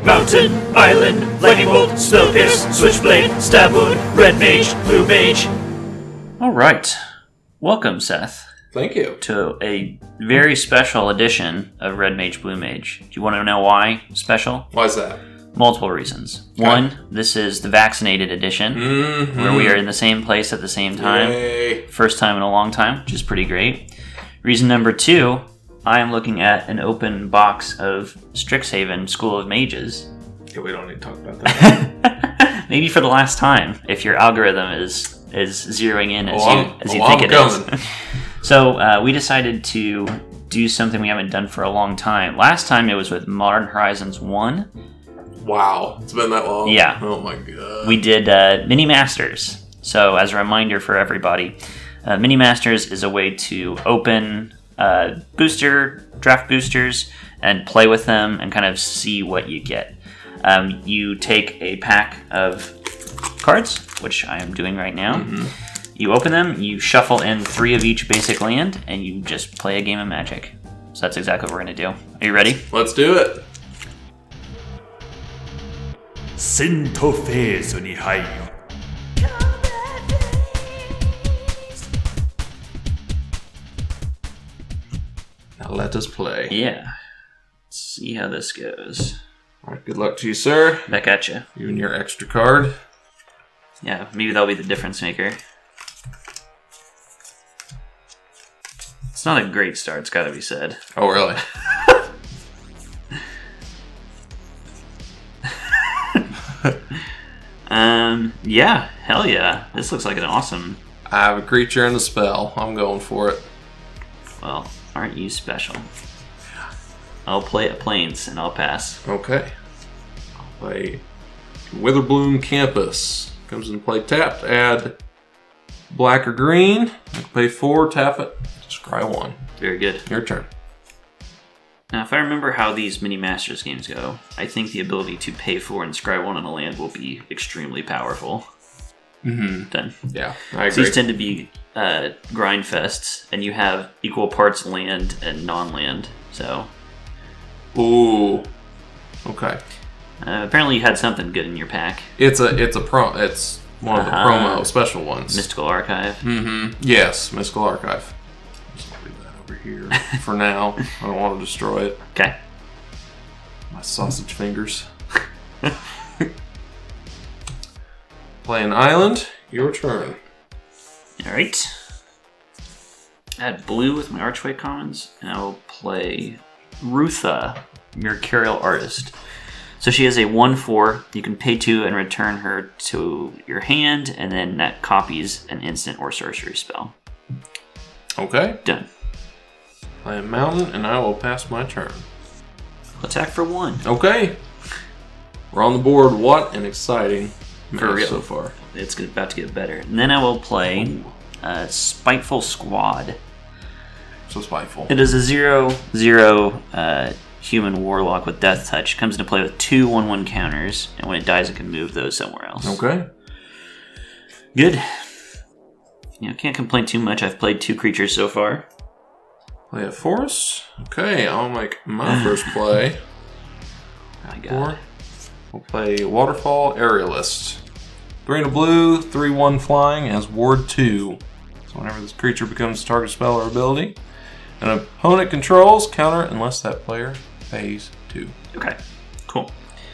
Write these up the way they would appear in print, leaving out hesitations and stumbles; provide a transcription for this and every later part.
Mountain, Island, Lightning Bolt, Spellpierce, Switchblade, Stabwood, Red Mage, Blue Mage. Alright. Welcome, Seth, Thank you. to a very special edition of Red Mage, Blue Mage. Do you want to know why special? Why is that? Multiple reasons. Okay. One, this is the vaccinated edition, where we are in the same place at the same time. Yay. First time in a long time, which is pretty great. Reason number two, I am looking at an open box of Strixhaven School of Mages. Yeah, we don't need to talk about that. Maybe for the last time, if your algorithm is zeroing in as you I'm think it coming. is. So we decided to do something we haven't done for a long time. Last time it was with Modern Horizons 1. Wow. It's been that long? Yeah. Oh my god. We did Mini Masters. So as a reminder for everybody, Mini Masters is a way to open draft boosters and play with them and kind of see what you get. You take a pack of cards, which I am doing right now. Mm-hmm. You open them, you shuffle in 3 of each basic land, and you just play a game of Magic. So that's exactly what we're going to do. Are you ready? Let's do it. 戦闘フェーズに入る。 Now let us play. Yeah. Let's see how this goes. Alright, good luck to you, sir. Back at you. You and your extra card. Yeah, maybe that'll be the difference maker. It's not a great start, it's gotta be said. Oh, really? Yeah, hell yeah. This looks like an awesome... I have a creature and a spell. I'm going for it. Well, aren't you special? I'll play at Plains and I'll pass. Okay. I'll play Witherbloom Campus. Comes into play tapped. Add black or green. I can pay 4, tap it. Scry 1. Very good. Your turn. Now, if I remember how these Mini Masters games go, I think the ability to pay 4 and scry 1 on a land will be extremely powerful. Mm-hmm. Then. Yeah, I So agree. these tend to be grind fests, and you have equal parts land and non-land. So, Ooh. Okay. apparently you had something good in your pack. It's one of the promo special ones. Mystical Archive. Mm-hmm. Yes, Mystical Archive. Just leave that over here for now. I don't want to destroy it. Okay. My sausage fingers. Play an island. Your turn. Alright. Add blue with my Archway Commons, and I will play Rutha, Mercurial Artist. So she has a 1/4. You can pay 2 and return her to your hand, and then that copies an instant or sorcery spell. Okay. Done. Play a mountain, and I will pass my turn. Attack for 1. Okay. We're on the board. What an exciting For match real. so far. It's about to get better. And then I will play Spiteful Squad. So spiteful. It is a 0/0 human warlock with Death Touch. Comes into play with 2 1/1 counters, and when it dies, it can move those somewhere else. Okay. Good. Can't complain too much. I've played 2 creatures so far. Play a forest. Okay, I'll make my first play. My God. 4. We'll play Waterfall Aerialist. 3 and a blue, 3/1 flying as Ward 2. So whenever this creature becomes target spell or ability, an opponent controls, counter unless that player pays 2. Okay. Cool.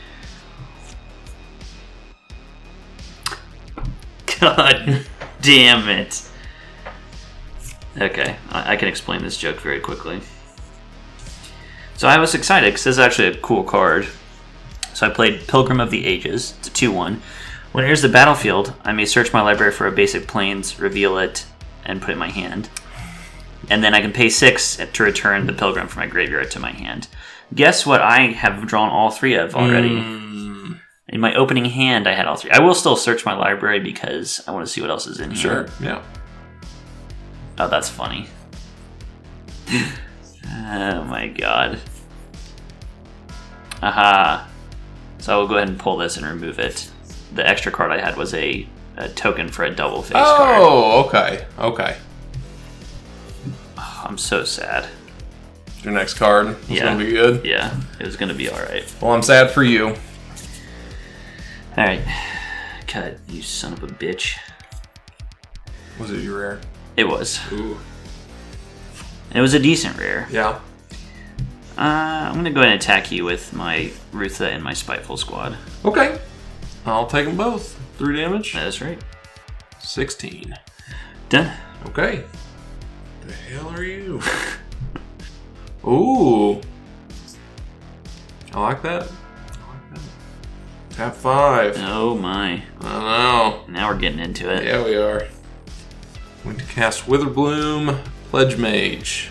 God damn it. Okay, I can explain this joke very quickly. So I was excited because this is actually a cool card. So I played Pilgrim of the Ages. It's a 2/1. When it enters the battlefield, I may search my library for a basic plains, reveal it, and put it in my hand. And then I can pay 6 to return the Pilgrim from my graveyard to my hand. Guess what I have drawn all 3 of already? In my opening hand, I had all 3. I will still search my library because I want to see what else is in here. Sure, yeah. Oh, that's funny. Oh my god. Aha. So I will go ahead and pull this and remove it. The extra card I had was a token for a double face card. Oh, okay. Okay. Oh, I'm so sad. Your next card. It's going to be good. Yeah, it was going to be alright. Well, I'm sad for you. Alright. Cut, you son of a bitch. Was it your rare? It was. Ooh. It was a decent rare. Yeah. I'm going to go ahead and attack you with my Rutha and my Spiteful Squad. Okay. I'll take them both. 3 damage. That is right. 16. Done. Okay. The hell are you? Ooh. I like that. Tap 5. Oh my. I know. Now we're getting into it. Yeah, we are. Going to cast Witherbloom, Pledge Mage.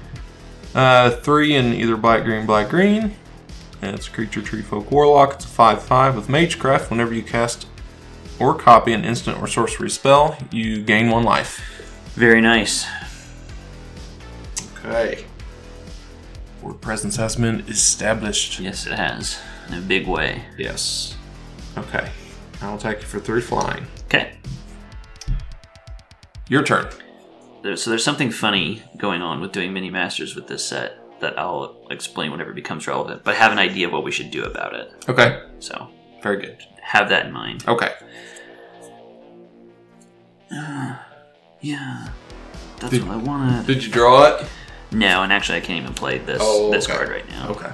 3 in either black, green. And it's a creature, tree, folk, warlock. It's a 5/5 with Magecraft. Whenever you cast or copy an instant or sorcery spell, you gain 1 life. Very nice. Okay. Board presence has been established. Yes, it has. In a big way. Yes. Okay. I'll attack you for 3 flying. Okay. Your turn. So there's something funny going on with doing mini masters with this set that I'll explain whenever it becomes relevant, but I have an idea of what we should do about it. Okay. So Very good. have that in mind. Okay. Yeah. That's what I wanted. Did you draw it? No, and actually I can't even play this this card right now. Okay.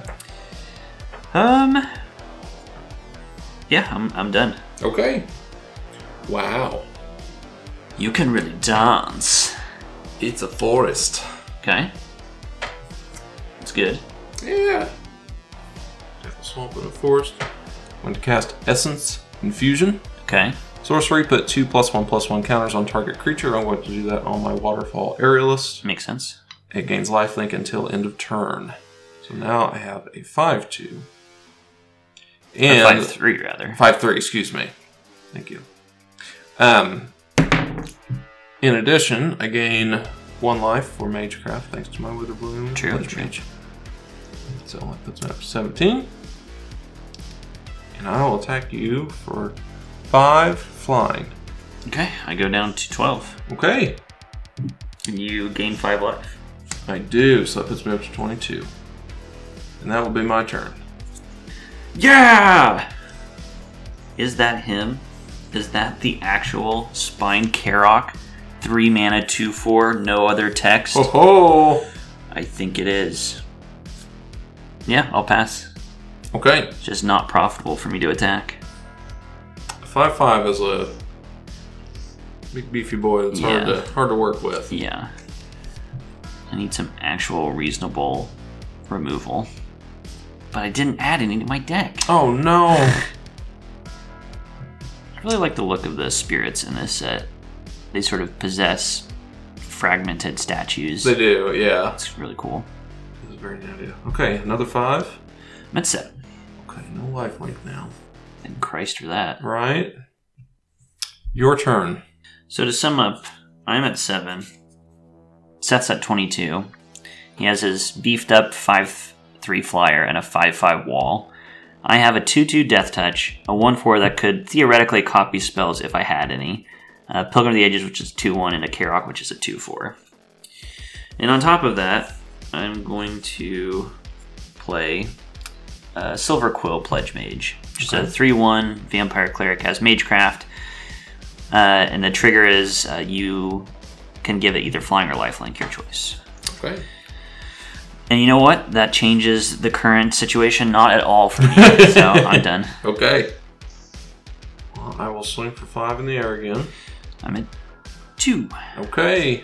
Yeah, I'm done. Okay. Wow. You can really dance. It's a forest. Okay. That's good. Yeah. Death Swamp in a forest. I'm going to cast Essence Infusion. Okay. Sorcery, put 2 +1/+1 counters on target creature. I'm going to do that on my Waterfall Aerialist. Makes sense. It gains lifelink until end of turn. So now I have a 5/2. And 5/3 rather. 5/3, excuse me. Thank you. In addition, I gain 1 life for Magecraft thanks to my Witherbloom. True. Mage. So that puts me up to 17. And I will attack you for 5 flying. Okay, I go down to 12. Okay. And you gain 5 life. I do, so that puts me up to 22. And that will be my turn. Yeah! Is that him? Is that the actual Spine Karok? 3 mana, 2/4, no other text? Ho ho! I think it is. Yeah, I'll pass. Okay. It's just not profitable for me to attack. 5/5 is a big beefy boy that's Yeah. hard to work with. Yeah. I need some actual reasonable removal. But I didn't add any to my deck. Oh no! I really like the look of the spirits in this set. They sort of possess fragmented statues. They do, yeah. It's really cool. That's a very good idea. Okay, another 5. I'm at 7. Okay, no lifelink now. Thank Christ for that. Right. Your turn. So to sum up, I'm at 7. Seth's at 22. He has his beefed up 5/3 flyer and a 5/5 wall. I have a 2/2 Death Touch, a 1/4 that could theoretically copy spells if I had any, Pilgrim of the Ages, which is 2/1, and a Karok, which is a 2/4. And on top of that, I'm going to play Silver Quill Pledge Mage, which is a 3/1 Vampire Cleric, has Magecraft, and the trigger is you can give it either flying or lifelink, your choice. Okay. And you know what? That changes the current situation not at all for me, so I'm done. Okay. Well, I will swing for 5 in the air again. I'm at 2. Okay.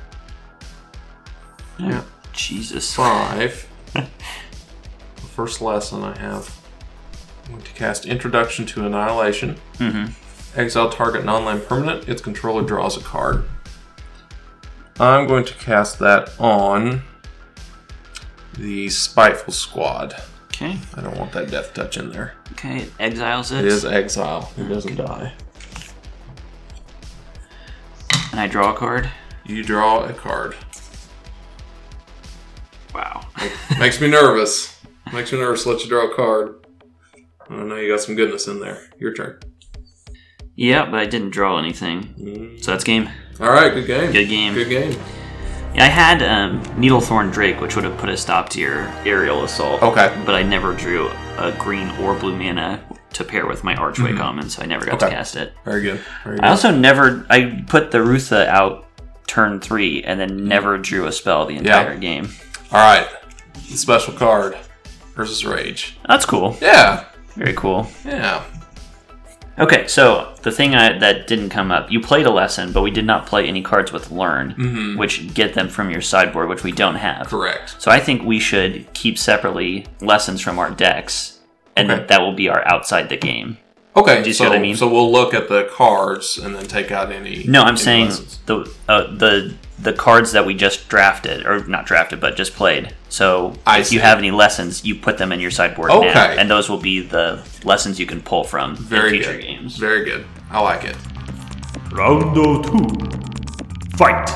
Yeah. Jesus. 5. The first lesson I have. I'm going to cast Introduction to Annihilation. Exile target non-land permanent. Its controller draws a card. I'm going to cast that on the Spiteful Squad. Okay. I don't want that Death Touch in there. Okay, it exiles it. It is exile. It doesn't die. And I draw a card. You draw a card. Wow. Makes me nervous. Makes me nervous to let you draw a card. I know you got some goodness in there. Your turn. Yeah, but I didn't draw anything. So that's game. All right, good game. Good game. Good game. Yeah, I had Needlethorn Drake, which would have put a stop to your aerial assault. Okay. But I never drew a green or blue mana to pair with my Archway common, so I never got to cast it. Very good. Very good. I also I put the Rutha out turn 3 and then never drew a spell the entire game. All right. Special card. Versus Rage. That's cool. Yeah. Very cool. Yeah. Okay, so the thing that didn't come up, you played a lesson, but we did not play any cards with Learn, which get them from your sideboard, which we don't have. Correct. So I think we should keep separately lessons from our decks, and that will be our outside the game. Okay, Do you see what I mean? So we'll look at the cards and then take out any. No, I'm saying lessons. the cards that we just drafted, or not drafted, but just played. So if you see. have any lessons, you put them in your sideboard now, and those will be the lessons you can pull from in future games. Very good. I like it. Round 2. Fight.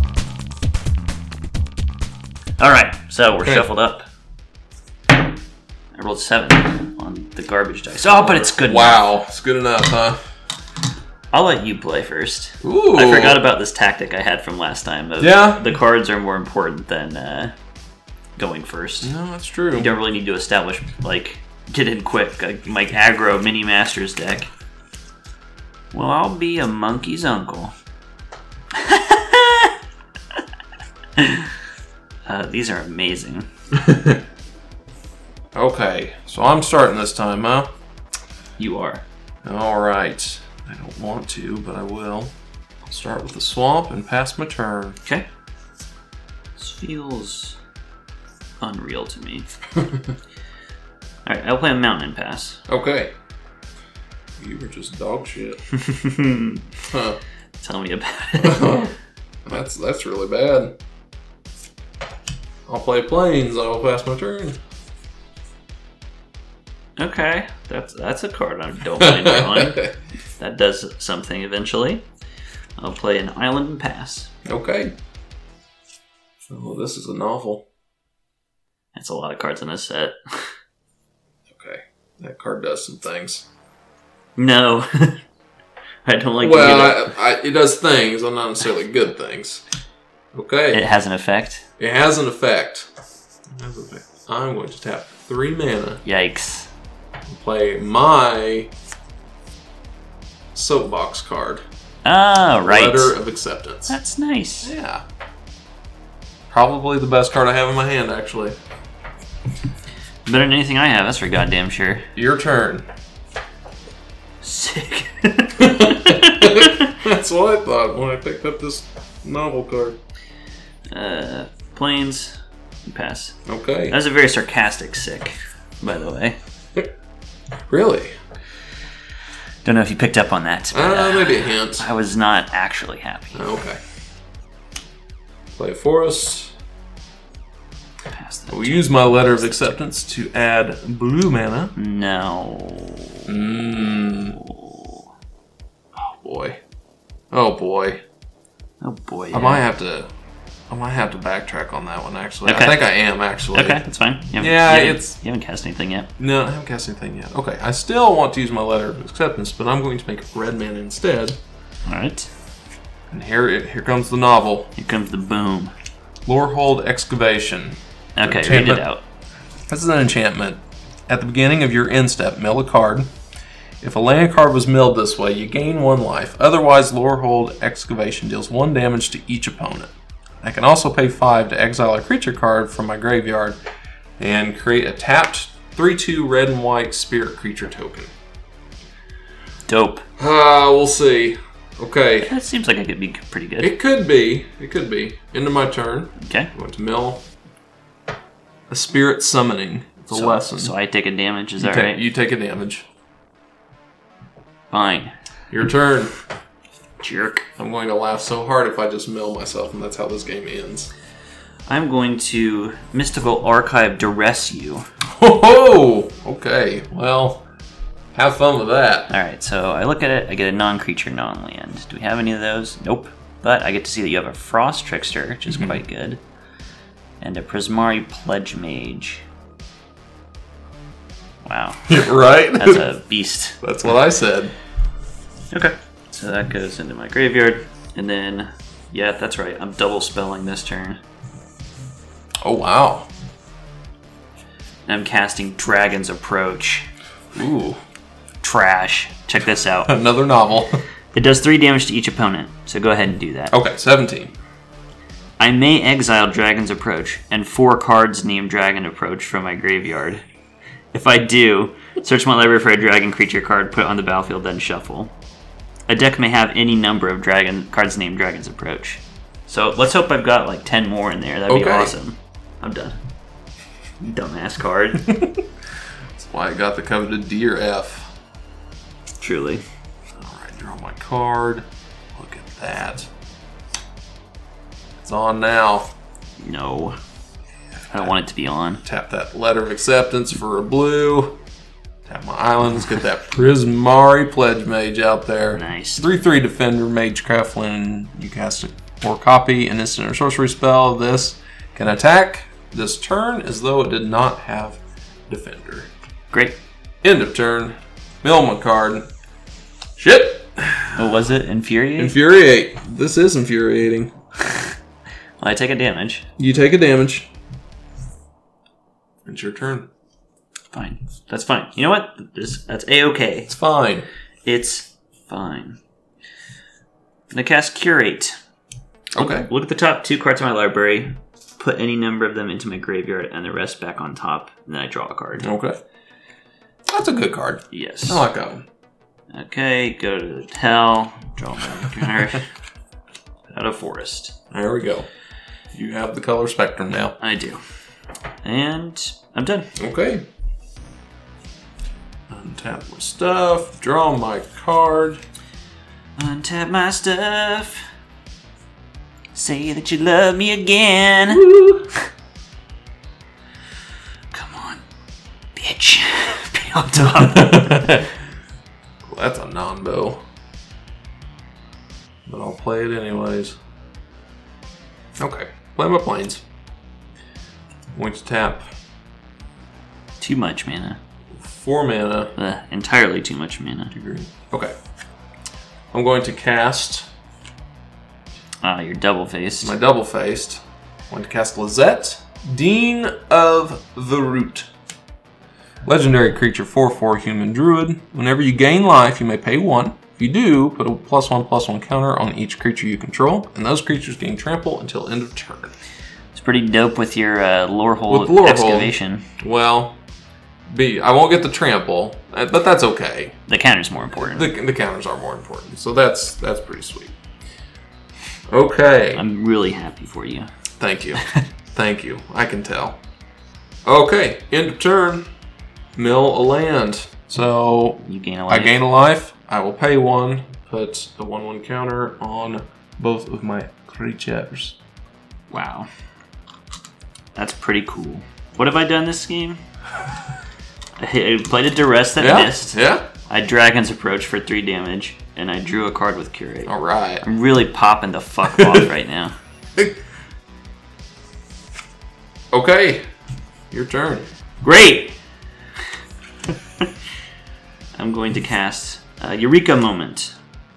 All right, so we're shuffled up. I rolled 7 on the garbage dice. Oh, but it's good. Wow, it's good enough, huh? I'll let you play first. Ooh. I forgot about this tactic I had from last time. The cards are more important than going first. No, that's true. You don't really need to establish, get in quick. My aggro mini masters deck. Well, I'll be a monkey's uncle. These are amazing. Okay, so I'm starting this time, huh? You are. All right. I don't want to, but I will. I'll start with the swamp and pass my turn. Okay. This feels unreal to me. Alright, I'll play a mountain and pass. Okay. You were just dog shit. Huh. Tell me about it. That's really bad. I'll play planes. I will pass my turn. Okay, that's a card I don't mind drawing. That does something eventually. I'll play an island and pass. Okay. Oh, this is a novel. That's a lot of cards in this set. Okay. That card does some things. No. I don't like Well, it does things, but not necessarily good things. Okay. It has an effect. It has an effect. I'm going to tap 3 mana. Yikes. Play my soapbox card. Ah, right. Letter of Acceptance. That's nice. Yeah. Probably the best card I have in my hand, actually. Better than anything I have, that's for goddamn sure. Your turn. Sick. That's what I thought when I picked up this novel card. Planes. Pass. Okay. That was a very sarcastic sick, by the way. Really? Don't know if you picked up on that. But, Maybe a hint. I was not actually happy. Okay. Play a forest. Pass that. We'll use my letter of acceptance to add blue mana. No. Oh boy. Oh boy. Oh boy. I might have to backtrack on that one, actually. Okay. I think I am, actually. Okay, that's fine. You You haven't cast anything yet. No, I haven't cast anything yet. Okay, I still want to use my letter of acceptance, but I'm going to make red mana instead. Alright. And here comes the novel. Here comes the boom. Lorehold Excavation. Okay, read Enchantment. it out. This is an enchantment. At the beginning of your end step, mill a card. If a land card was milled this way, you gain 1 life. Otherwise, Lorehold Excavation deals 1 damage to each opponent. I can also pay 5 to exile a creature card from my graveyard and create a tapped 3/2 red and white spirit creature token. Dope. We'll see. Okay. That seems like it could be pretty good. It could be. It could be. End of my turn. Okay. I'm going to mill a spirit summoning. It's a lesson. So I take a damage, is that right? You take a damage. Fine. Your turn. Jerk. I'm going to laugh so hard if I just mill myself, and that's how this game ends. I'm going to Mystical Archive Duress you. Oh, okay. Well, have fun with that. Alright, so I look at it, I get a non-creature, non-land. Do we have any of those? Nope. But I get to see that you have a Frost Trickster, which is quite good. And a Prismari Pledge Mage. Wow. Right? That's a beast. That's what I said. Okay. So that goes into my graveyard. And then Yeah, that's right. I'm double spelling this turn. Oh, wow. And I'm casting Dragon's Approach. Ooh. Trash. Check this out. Another novel. It does 3 damage to each opponent, so go ahead and do that. Okay, 17. I may exile Dragon's Approach and 4 cards named Dragon Approach from my graveyard. If I do, search my library for a dragon creature card, put it on the battlefield, then shuffle. A deck may have any number of cards named Dragon's Approach. So let's hope I've got like 10 more in there. That'd be awesome. I'm done. Dumbass card. That's why I got the coveted Deer F. Truly. Alright, draw my card. Look at that. It's on now. No. I don't want it to be on. Tap that Letter of Acceptance for a blue. Tap my islands. Get that Prismari Pledge Mage out there. Nice. 3/3 Defender Magecraft. When you cast it or copy an instant or sorcery spell, this can attack this turn as though it did not have Defender. Great. End of turn. Mill my card. Shit! What was it? Infuriate? Infuriate. This is infuriating. Well, I take a damage. You take a damage. It's your turn. Fine. That's fine. You know what? That's A-okay. It's fine. It's fine. I'm going to cast Curate. Okay. Look at the top 2 cards of my library. Put any number of them into my graveyard and the rest back on top. And then I draw a card. Okay. That's a good card. Yes. I like that one. Okay, go to the tell. Draw my card. Out of forest. There we go. You have the color spectrum now. I do. And I'm done. Okay. Untap my stuff. Draw my card. Untap my stuff. Say that you love me again. Come on, bitch. Be on top. Well, that's a non-bow. But I'll play it anyways. Okay. Play my planes. I'm going to tap Too much mana. 4 mana. Entirely too much mana. Okay. I'm going to cast You're double-faced. my double-faced. I'm going to cast Lizette, Dean of the Root. Legendary creature, 4/4 human druid. Whenever you gain life, you may pay 1. If you do, put a +1/+1 counter on each creature you control, and those creatures gain trample until end of turn. It's pretty dope with your Lorehold With Lorehold. excavation. Well, I won't get the trample, but that's okay. The counter's more important. The counters are more important, so that's pretty sweet. Okay. I'm really happy for you. Thank you. Thank you. I can tell. Okay, end of turn. Mill a land. So You gain a life. I gain a life. I will pay 1. Put a 1/1 counter on both of my creatures. Wow. That's pretty cool. What have I done this game? I played a Duress that missed. Yeah. I Dragon's Approach for 3 damage, and I drew a card with Curate. All right. I'm really popping the fuck off right now. Okay. Your turn. Great! I'm going to cast Eureka Moment.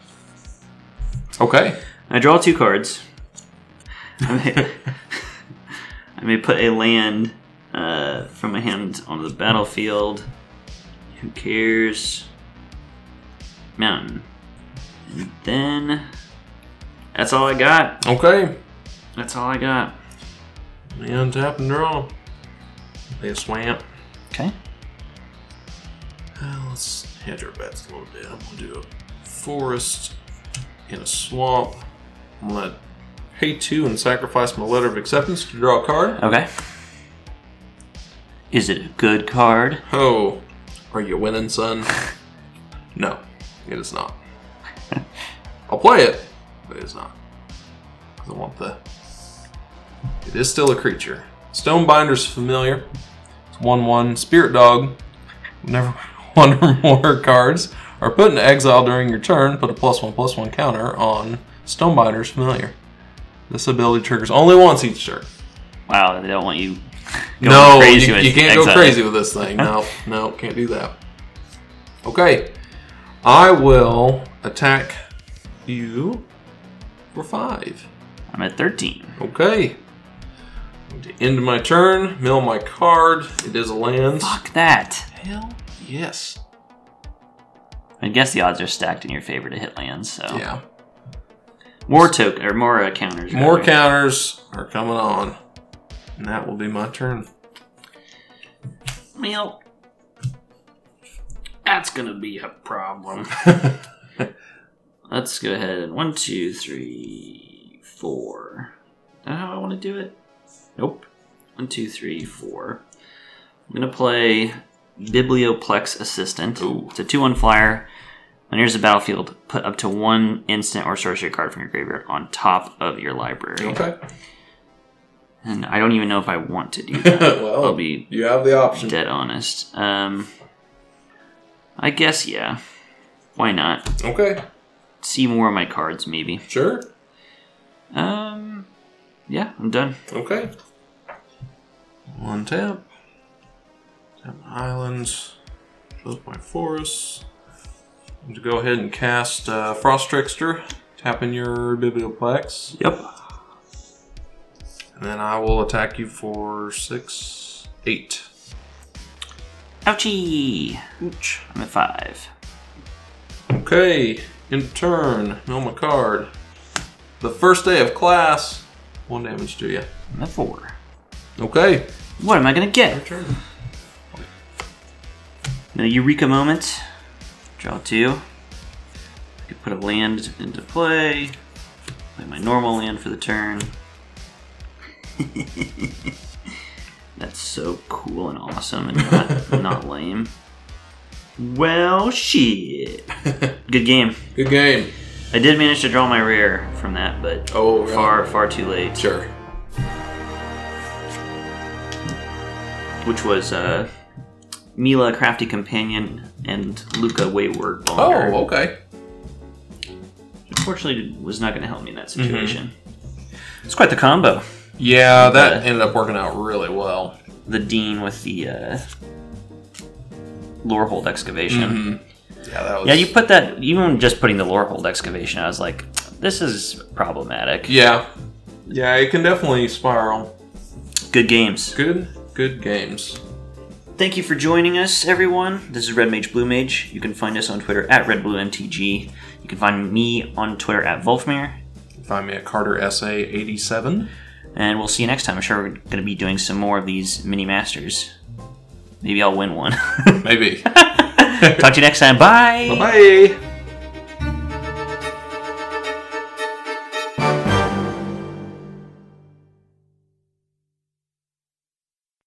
Okay. I draw 2 cards. I may put a land from my hand onto the battlefield. Who cares? Mountain. And then that's all I got. Okay. That's all I got. And tap and draw. Play a swamp. Okay. Let's hedge our bets a little bit. I'm going to do a forest in a swamp. I'm going to pay 2 and sacrifice my Letter of Acceptance to draw a card. Okay. Is it a good card? Oh, are you winning, son? No, it is not. I'll play it, but it is not. I want the... It is still a creature. Stonebinder's Familiar. It's 1/1 Spirit Dog. Whenever 1 or more cards are put into exile during your turn, put a +1/+1 counter on Stonebinder's Familiar. This ability triggers only once each turn. Wow, they don't want you going crazy with you can't exile. go crazy with this thing. No, can't do that. Okay. I will attack you for 5. I'm at 13. Okay. To end my turn, mill my card. It is a land. Fuck that. Hell yes. I guess the odds are stacked in your favor to hit lands, so. Yeah. More counters. More rather. counters are coming on. And that will be my turn. Well, that's gonna be a problem. Let's go ahead. 1, 2, 3, 4. Is that how I want to do it? Nope. 1, 2, 3, 4. I'm gonna play Biblioplex Assistant. Ooh. It's a 2/1 flyer. When here's the battlefield, put up to 1 instant or sorcery card from your graveyard on top of your library. Okay. And I don't even know if I want to do that. Well, I'll be you have the option. dead honest. I guess, yeah. Why not? Okay. See more of my cards, maybe. Sure. Yeah, I'm done. Okay. One tap. Tap my islands. Close my forests. I'm going to go ahead and cast Frost Trickster. Tap in your Biblioplex. Yep. And then I will attack you for 6, 8. Ouchie! Ouch. I'm at 5. Okay. In turn. Mill my card. The first day of class. 1 damage to you. I'm at 4. Okay. What am I gonna get? Turn. No Eureka moment. Draw 2. I could put a land into play. Play my normal land for the turn. That's so cool and awesome and not lame. Well, shit. Good game. Good game. I did manage to draw my rare from that, but far too late. Sure. Which was Mila, Crafty Companion, and Luca, Wayward Bonder. Oh, okay. Unfortunately, was not going to help me in that situation. It's quite the combo. Yeah, that ended up working out really well. The Dean with the Lorehold Excavation. Yeah, that was... Yeah, you put that... Even just putting the Lorehold Excavation, I was like, this is problematic. Yeah. Yeah, it can definitely spiral. Good games. Good games. Thank you for joining us, everyone. This is Red Mage Blue Mage. You can find us on Twitter at RedBlueMTG. You can find me on Twitter at Wolfmere. Find me at CarterSA87. And we'll see you next time. I'm sure we're going to be doing some more of these mini masters. Maybe I'll win one. Maybe. Talk to you next time. Bye. Bye-bye.